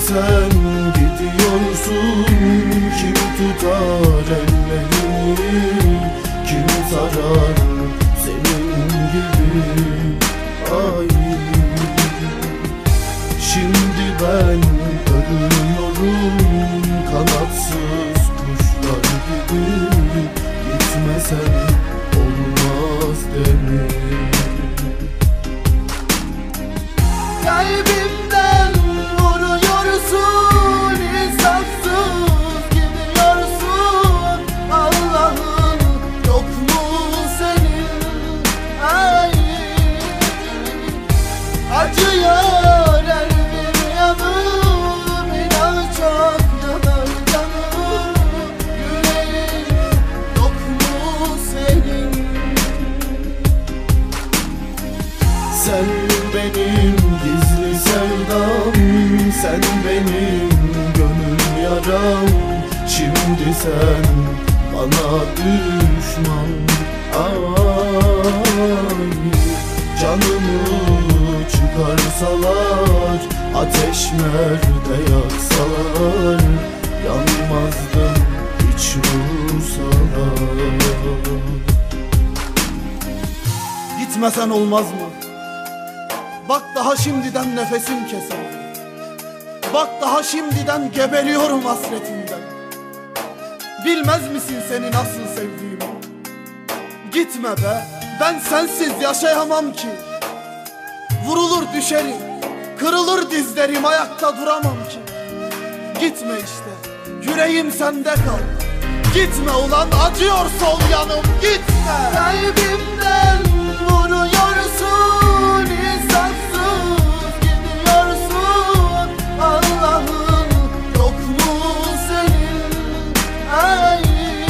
sen gidiyorsun, kim tutar ellerini, kim sarar senin gibi? Ay, şimdi ben ölüyorum kanatsız kuşlar gibi. Gitmesen olmaz demir. Kalbimden vuruyorsun, insafsız gidiyorsun. Allah'ın yok mu senin? Ay, acıyor her bir yanım, inan çok yanar canım. Yüreğin yok mu senin? Sen benim gizli sevdam, sen benim gönül yaram. Şimdi sen bana düşman. Ay, canımı çıkarsalar, ateşlerde yaksalar, yanmazdım hiç vursalar. Gitmesen olmaz mı? Bak daha şimdiden nefesim kesildi. Bak daha şimdiden geberiyorum hasretinden. Bilmez misin seni nasıl sevdiğimi? Gitme be, ben sensiz yaşayamam ki. Vurulur düşerim, kırılır dizlerim, ayakta duramam ki. Gitme işte, yüreğim sende kal. Gitme ulan, acıyor sol yanım, gitme. Kalbimden vuruyorsun, insafsız gidiyorsun. Allah'ın yok mu senin? Ay,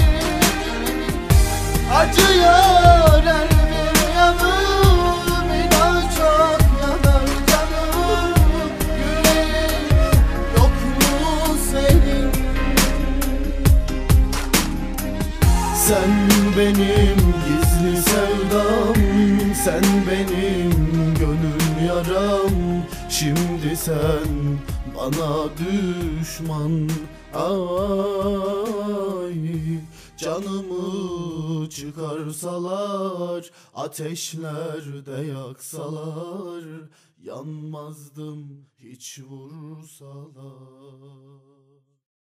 acıyor her bir yanım, inan çok yanar canım. Yüreğin yok mu senin? Sen benim gizli sevdam, sen benim gönül yaram. Şimdi sen bana düşman. Ay, canımı çıkarsalar, ateşlerde yaksalar, yanmazdım hiç vursalar.